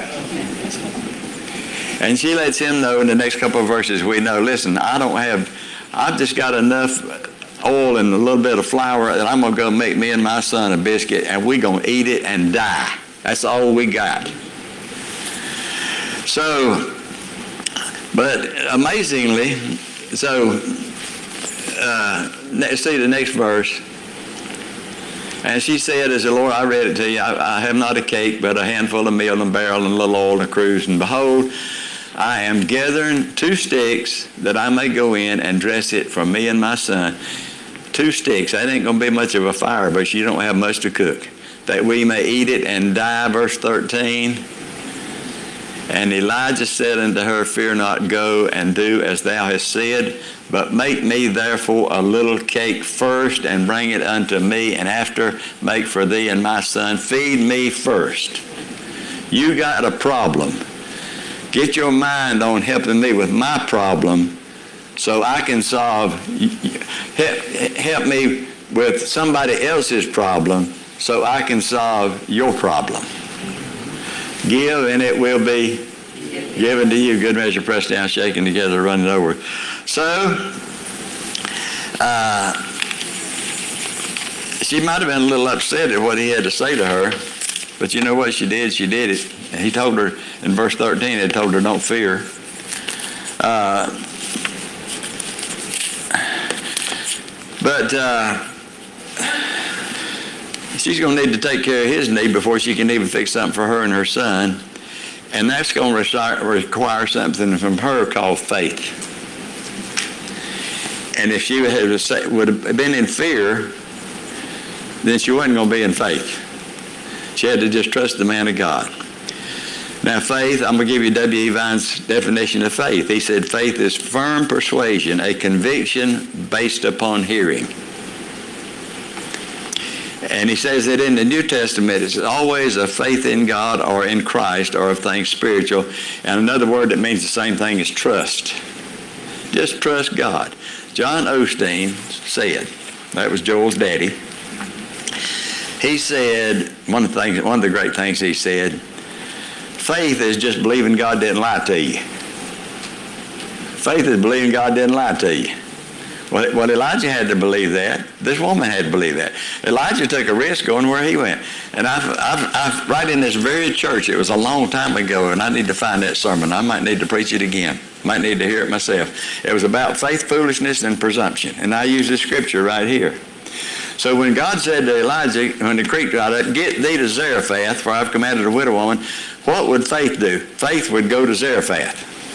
And she lets him know in the next couple of verses, we know, listen, I've just got enough oil and a little bit of flour that I'm going to go make me and my son a biscuit, and we're going to eat it and die. That's all we got. So, but amazingly, so see the next verse. And she said, as the Lord, I read it to you, I have not a cake, but a handful of meal and a barrel and a little oil and a cruse. And behold, I am gathering 2 sticks that I may go in and dress it for me and my son. 2 sticks. That ain't going to be much of a fire, but you don't have much to cook. That we may eat it and die, verse 13. And Elijah said unto her, fear not, go and do as thou hast said, but make me therefore a little cake first, and bring it unto me, and after make for thee and my son. Feed me first. You got a problem. Get your mind on helping me with my problem so I can solve, help me with somebody else's problem so I can solve your problem. Give, and it will be given to you. Good measure, pressed down, shaken together, running over. So, she might have been a little upset at what he had to say to her, but you know what she did? She did it. And he told her, in verse 13, he told her, don't fear. She's going to need to take care of his need before she can even fix something for her and her son. And that's going to require something from her called faith. And if she would have been in fear, then she wasn't going to be in faith. She had to just trust the man of God. Now faith, I'm going to give you W.E. Vine's definition of faith. He said faith is firm persuasion, a conviction based upon hearing. And he says that in the New Testament, it's always a faith in God or in Christ or of things spiritual. And another word that means the same thing is trust. Just trust God. John Osteen said, that was Joel's daddy, he said, one of the great things he said, faith is just believing God didn't lie to you. Faith is believing God didn't lie to you. Well, Elijah had to believe that. This woman had to believe that. Elijah took a risk going where he went. And I've right in this very church, it was a long time ago, and I need to find that sermon. I might need to preach it again. Might need to hear it myself. It was about faith, foolishness, and presumption. And I use this scripture right here. So when God said to Elijah, when the creek dried up, get thee to Zarephath, for I've commanded a widow woman, what would faith do? Faith would go to Zarephath.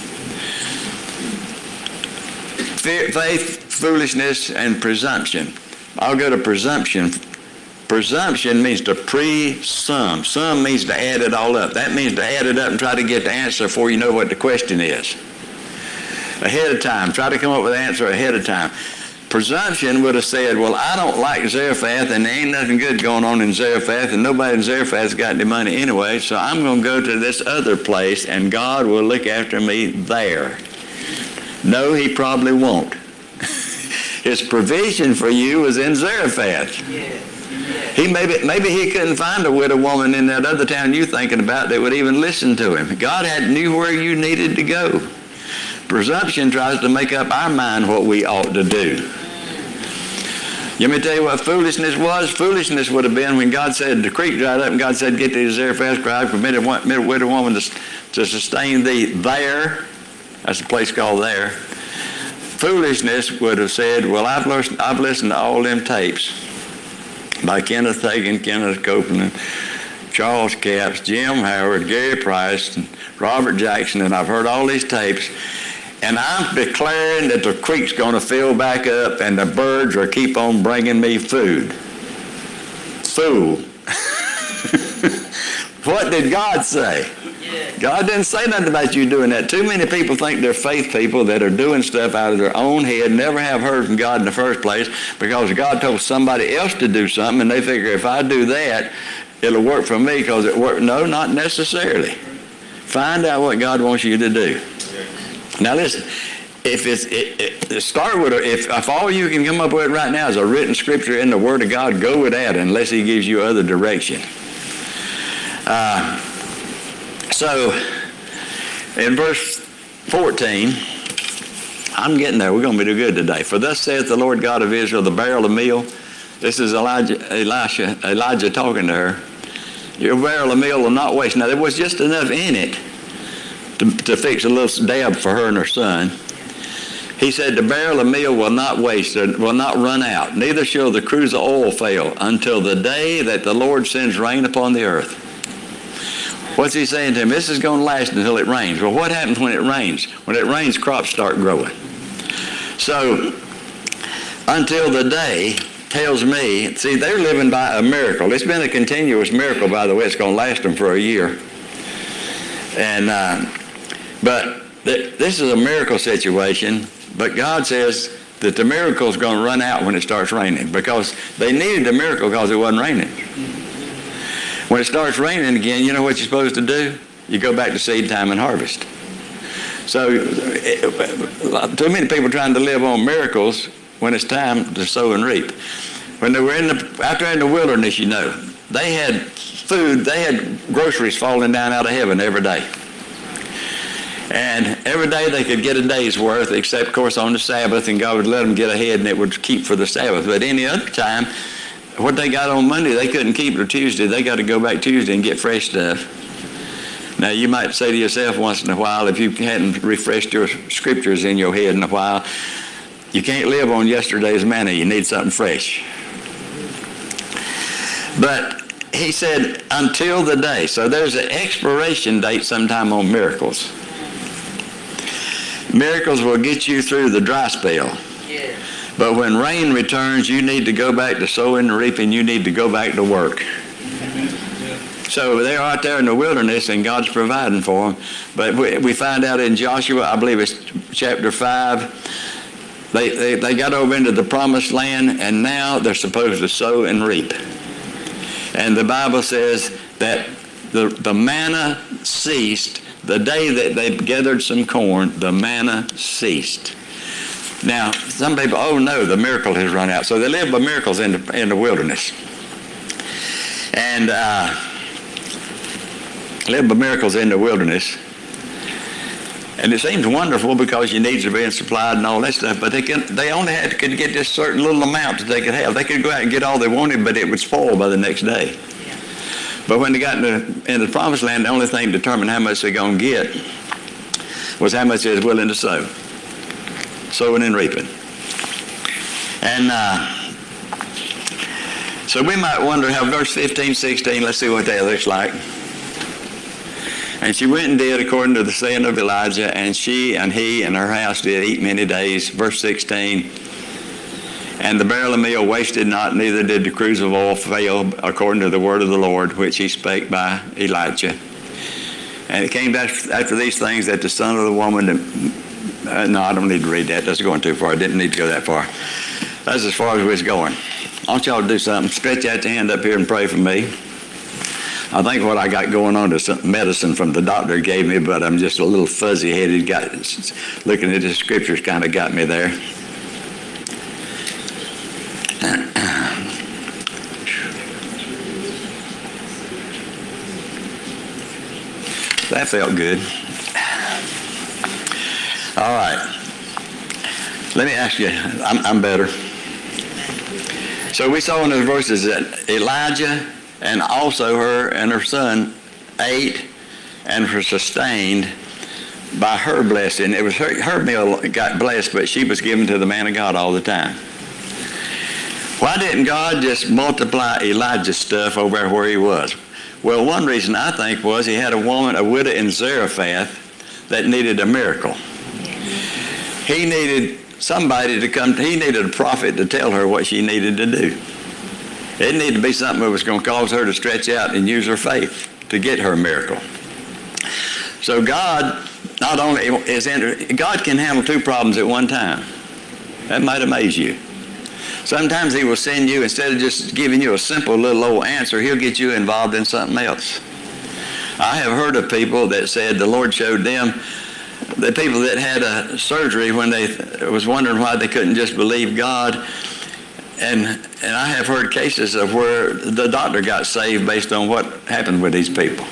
Faith, foolishness, and presumption. I'll go to presumption. Presumption means to presume. Sum means to add it all up. That means to add it up and try to get the answer before you know what the question is. Ahead of time. Try to come up with the answer ahead of time. Presumption would have said, well, I don't like Zarephath, and there ain't nothing good going on in Zarephath, and nobody in Zarephath's got any money anyway, so I'm going to go to this other place, and God will look after me there. No, he probably won't. His provision for you was in Zarephath. He maybe he couldn't find a widow woman in that other town you're thinking about that would even listen to him. God knew where you needed to go. Presumption tries to make up our mind what we ought to do. Let me tell you what foolishness was. Foolishness would have been when God said, the creek dried up and God said, get thee to Zarephath, cried, permitted a widow woman to sustain thee there. That's a place called there. Foolishness would have said, well, I've listened to all them tapes by Kenneth Hagin, Kenneth Copeland, Charles Capps, Jim Howard, Gary Price, and Robert Jackson, and I've heard all these tapes, and I'm declaring that the creek's going to fill back up and the birds will keep on bringing me food. Fool. What did God say? God didn't say nothing about you doing that. Too many people think they're faith people that are doing stuff out of their own head, never have heard from God in the first place because God told somebody else to do something, and they figure if I do that, it'll work for me because it worked. No, not necessarily. Find out what God wants you to do. Now listen, if all you can come up with right now is a written scripture in the Word of God, go with that unless he gives you other direction. So, in verse 14, I'm getting there. We're going to be good today. For thus saith the Lord God of Israel, the barrel of meal. This is Elijah talking to her. Your barrel of meal will not waste. Now, there was just enough in it to fix a little dab for her and her son. He said, the barrel of meal will not waste, will not run out. Neither shall the cruse of oil fail until the day that the Lord sends rain upon the earth. What's he saying to him? This is going to last until it rains. Well, what happens when it rains? When it rains, crops start growing. So, until the day tells me, see, they're living by a miracle. It's been a continuous miracle, by the way. It's going to last them for a year. And, but this is a miracle situation, but God says that the miracle is going to run out when it starts raining because they needed the miracle because it wasn't raining. When it starts raining again, you know what you're supposed to do? You go back to seed time and harvest. So too many people trying to live on miracles when it's time to sow and reap. When they were after in the wilderness, you know, they had food, they had groceries falling down out of heaven every day. And every day they could get a day's worth, except, of course, on the Sabbath, and God would let them get ahead, and it would keep for the Sabbath. But any other time, what they got on Monday, they couldn't keep it till Tuesday. They got to go back Tuesday and get fresh stuff. Now, you might say to yourself once in a while, if you hadn't refreshed your scriptures in your head in a while, you can't live on yesterday's manna. You need something fresh. But he said, until the day. So there's an expiration date sometime on miracles. Miracles will get you through the dry spell. Yeah. But when rain returns, you need to go back to sowing and reaping. You need to go back to work. So they're out there in the wilderness, and God's providing for them. But we find out in Joshua, I believe it's chapter 5, they got over into the promised land, and now they're supposed to sow and reap. And the Bible says that the manna ceased. The day that they gathered some corn, the manna ceased. Now, some people, oh no, the miracle has run out. So they live by miracles in the wilderness. And live by miracles in the wilderness. And it seems wonderful because your needs are being supplied and all that stuff, but they only could get this certain little amount that they could have. They could go out and get all they wanted, but it would spoil by the next day. But when they got in the promised land, the only thing determined how much they're going to get was how much they was willing to sow. Sowing and reaping. And So we might wonder how verse 15, 16, let's see what that looks like. And she went and did according to the saying of Elijah, and she and he and her house did eat many days. Verse 16, and the barrel of meal wasted not, neither did the cruse of oil fail, according to the word of the Lord, which he spake by Elijah. And it came after these things that the son of the woman, no, I don't need to read that. That's going too far. I didn't need to go that far. That's as far as we're going. I want y'all to do something. Stretch out your hand up here and pray for me. I think what I got going on is some medicine from the doctor gave me, but I'm just a little fuzzy-headed. Looking at the scriptures kind of got me there. That felt good. All right. Let me ask you, I'm better. So we saw in those verses that Elijah and also her and her son ate and were sustained by her blessing. It was her meal got blessed, but she was given to the man of God all the time. Why didn't God just multiply Elijah's stuff over where he was? Well, one reason I think was he had a widow in Zarephath that needed a miracle. He needed somebody to come, he needed a prophet to tell her what she needed to do. It needed to be something that was going to cause her to stretch out and use her faith to get her miracle. So God not only God can handle two problems at one time. That might amaze you. Sometimes he will send you, instead of just giving you a simple little old answer, he'll get you involved in something else. I have heard of people that said the Lord showed them, the people that had a surgery when they was wondering why they couldn't just believe God. And I have heard cases of where the doctor got saved based on what happened with these people.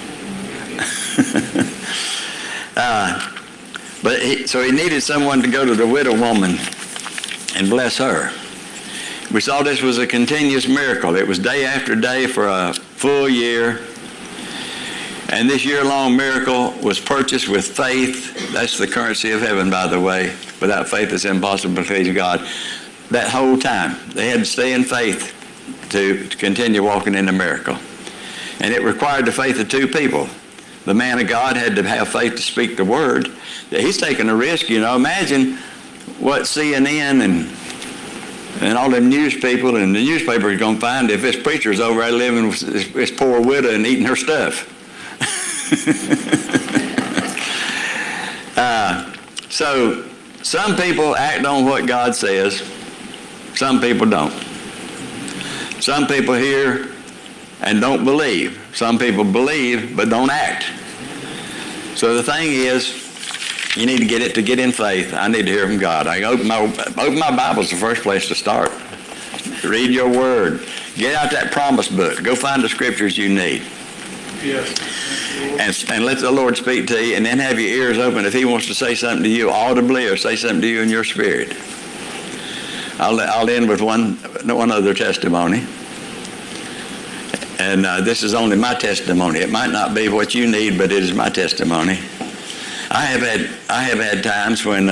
So he needed someone to go to the widow woman and bless her. We saw this was a continuous miracle. It was day after day for a full year. And this year-long miracle was purchased with faith. That's the currency of heaven, by the way. Without faith, it's impossible to please God. That whole time, they had to stay in faith to continue walking in the miracle. And it required the faith of two people. The man of God had to have faith to speak the word. He's taking a risk, you know. Imagine what CNN and all them news people and the newspaper is going to find if this preacher's over there living with this poor widow and eating her stuff. So some people act on what God says. Some people don't. Some people hear and don't believe. Some people believe but don't act. So the thing is, you need to get in faith. I need to hear from God. I open my Bible is the first place to start. Read your word. Get out that promise book. Go find the scriptures you need. Yes. And let the Lord speak to you, and then have your ears open if he wants to say something to you audibly or say something to you in your spirit. I'll end with one other testimony. And this is only my testimony. It might not be what you need, but it is my testimony. I have had times when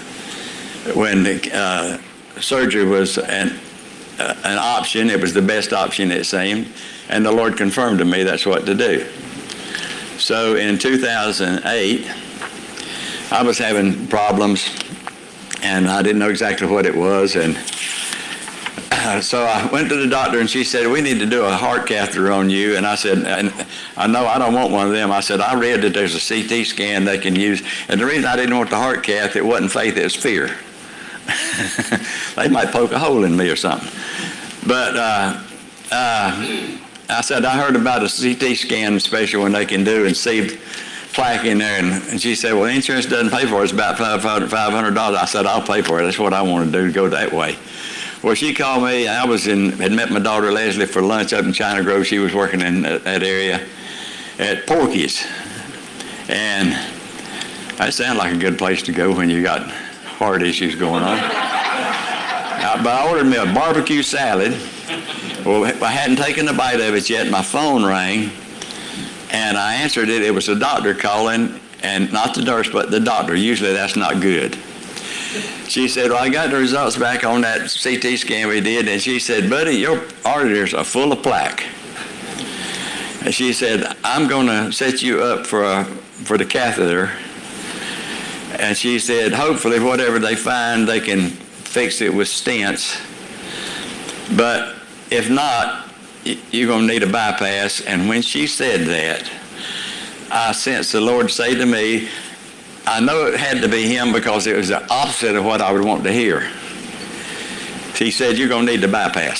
surgery was an option. It was the best option, it seemed, and the Lord confirmed to me that's what to do. So in 2008, I was having problems, and I didn't know exactly what it was, and so I went to the doctor, and she said, we need to do a heart catheter on you. And I said, and I know I don't want one of them. I said, I read that there's a CT scan they can use. And the reason I didn't want the heart cath, it wasn't faith, it was fear. They might poke a hole in me or something. But I said, I heard about a CT scan special when they can do and see plaque in there. And she said, well, insurance doesn't pay for it. It's about $500. I said, I'll pay for it. That's what I want to do, go that way. Well, she called me. I had met my daughter Leslie for lunch up in China Grove. She was working in that area at Porky's. And that sounded like a good place to go when you got heart issues going on. But I ordered me a barbecue salad. Well, I hadn't taken a bite of it yet. My phone rang, and I answered it. It was the doctor calling, and not the nurse, but the doctor. Usually that's not good. She said, well, I got the results back on that CT scan we did, and she said, buddy, your arteries are full of plaque. And she said, I'm going to set you up for the catheter. And she said, hopefully whatever they find, they can fix it with stents. But if not, you're going to need a bypass. And when she said that, I sensed the Lord say to me, I know it had to be him because it was the opposite of what I would want to hear. He said, you're going to need the bypass.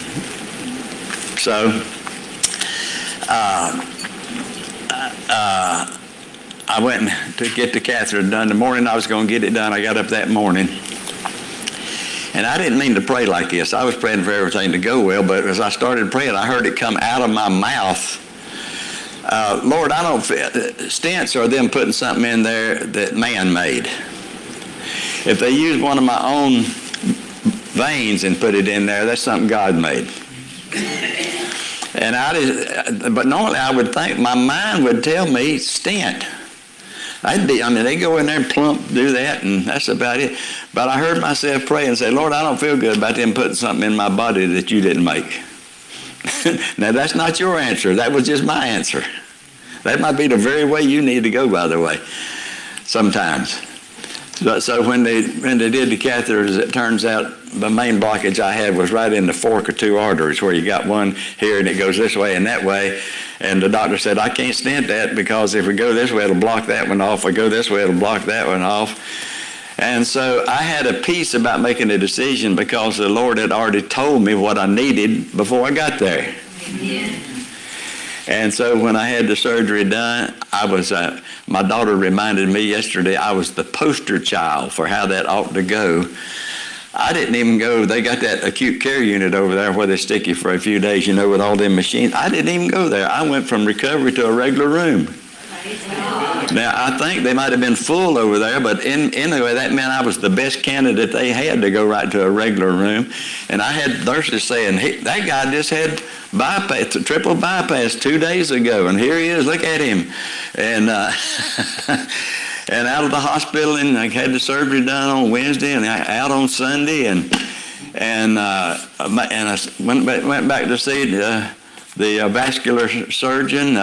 So, I went to get the catheter done. The morning I was going to get it done, I got up that morning. And I didn't mean to pray like this. I was praying for everything to go well, but as I started praying, I heard it come out of my mouth. Lord, I don't feel, stents are them putting something in there that man made. If they use one of my own veins and put it in there, that's something God made. And but normally I would think, my mind would tell me stent. They go in there and plump, do that, and that's about it. But I heard myself pray and say, Lord, I don't feel good about them putting something in my body that you didn't make. Now, that's not your answer. That was just my answer. That might be the very way you need to go, by the way, sometimes. So when they did the catheters, it turns out the main blockage I had was right in the fork of two arteries, where you got one here and it goes this way and that way. And the doctor said, I can't stent that because if we go this way, it'll block that one off. If we go this way, it'll block that one off. And so I had a peace about making a decision because the Lord had already told me what I needed before I got there. Amen. And so when I had the surgery done, my daughter reminded me yesterday I was the poster child for how that ought to go. I didn't even go, they got that acute care unit over there where they stick you for a few days, with all them machines. I didn't even go there. I went from recovery to a regular room. Now, I think they might have been full over there, but anyway, that meant I was the best candidate they had to go right to a regular room. And I had nurses saying, hey, that guy just had triple bypass 2 days ago, and here he is, look at him. And and out of the hospital, and I had the surgery done on Wednesday, and out on Sunday, and I went back to see the vascular surgeon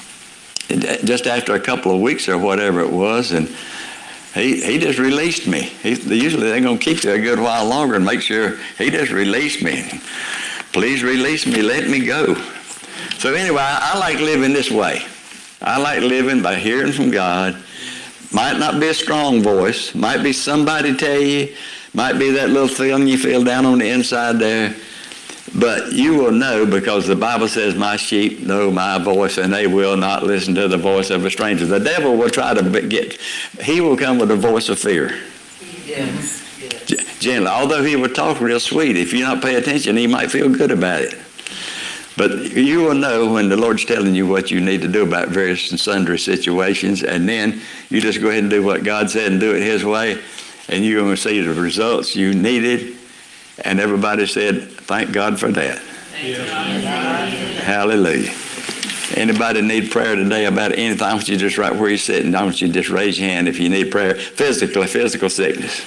just after a couple of weeks or whatever it was, and he just released me. Usually they're going to keep you a good while longer and make sure. He just released me. Please release me, let me go. So anyway, I like living this way. I like living by hearing from God. Might not be a strong voice, might be somebody tell you, might be that little feeling you feel down on the inside there, but you will know because the Bible says, my sheep know my voice and they will not listen to the voice of a stranger. The devil will try to he will come with a voice of fear. Yes. Gently, although he will talk real sweet. If you not pay attention, he might feel good about it. But you will know when the Lord's telling you what you need to do about various and sundry situations, and then you just go ahead and do what God said and do it his way, and you're going to see the results you needed. And everybody said, thank God for that. Hallelujah. Anybody need prayer today about anything? I want you just right where you're sitting. I want you to just raise your hand if you need prayer. Physical sickness.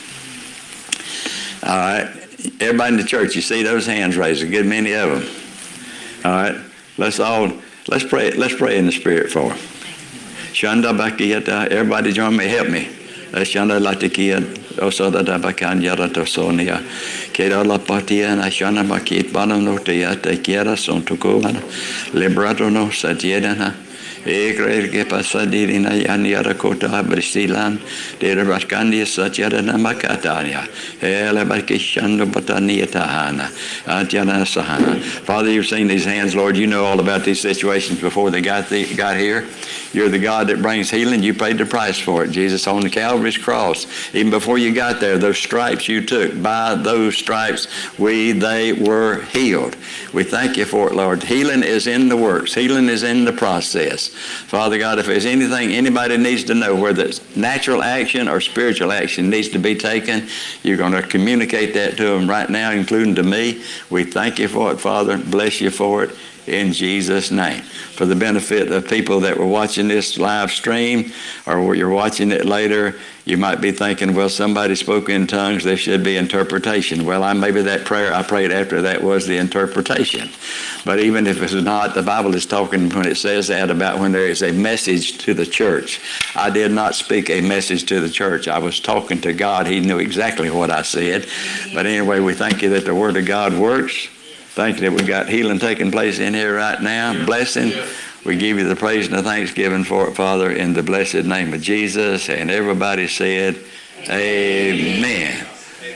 All right. Everybody in the church, you see those hands raised, a good many of them. All right. Let's pray. Let's pray in the Spirit for them. Shanda bakiyata. Everybody join me. Help me. Shanda latikia. Osada da bakanya ratosonia. Kera la patia na shana bakit banano teata kiera son tukumana. Librato no satiedana. Ekre ke pasadirina yaniara kota bristilan. Dera baskandia satiadana makatania. Ele bakishando batania tahana. Antiana sahana. Father, you've seen these hands, Lord. You know all about these situations before they got here. You're the God that brings healing. You paid the price for it, Jesus, on the Calvary's cross. Even before you got there, those stripes you took, by those stripes they were healed. We thank you for it, Lord. Healing is in the works. Healing is in the process. Father God, if there's anything anybody needs to know, whether it's natural action or spiritual action needs to be taken, you're going to communicate that to them right now, including to me. We thank you for it, Father. Bless you for it. in Jesus' name. For the benefit of people that were watching this live stream, or you're watching it later, you might be thinking, well, somebody spoke in tongues, there should be interpretation. Well, maybe that prayer I prayed after that was the interpretation. But even if it's not, the Bible is talking, when it says that, about when there is a message to the church. I did not speak a message to the church. I was talking to God. He knew exactly what I said. But anyway, we thank you that the Word of God works. Thank you that we got healing taking place in here right now. Blessing. We give you the praise and the thanksgiving for it, Father, in the blessed name of Jesus. And everybody said, amen.